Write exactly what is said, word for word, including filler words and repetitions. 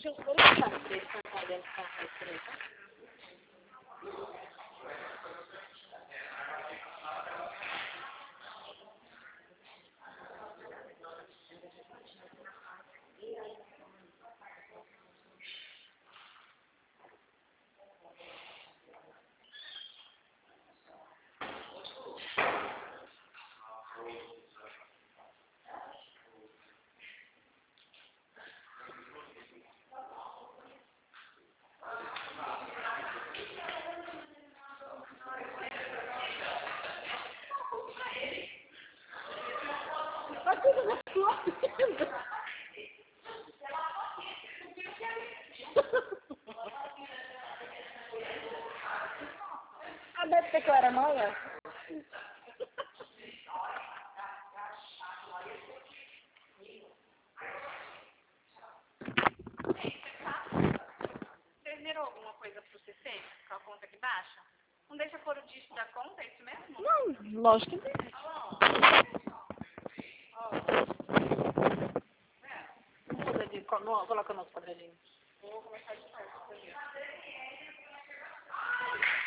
Deixa eu verificar se eles estão pagando carro por aí, tá? Mas tudo na sua vida. Ah, deve ser que eu era mãe. Vocês viram alguma coisa pro C C? Com a conta aqui baixa? Não deixa pôr o dígito da conta, é isso mesmo? Não, lógico que não. Muda de... Coloca nos quadradinhos. Vou começar de novo.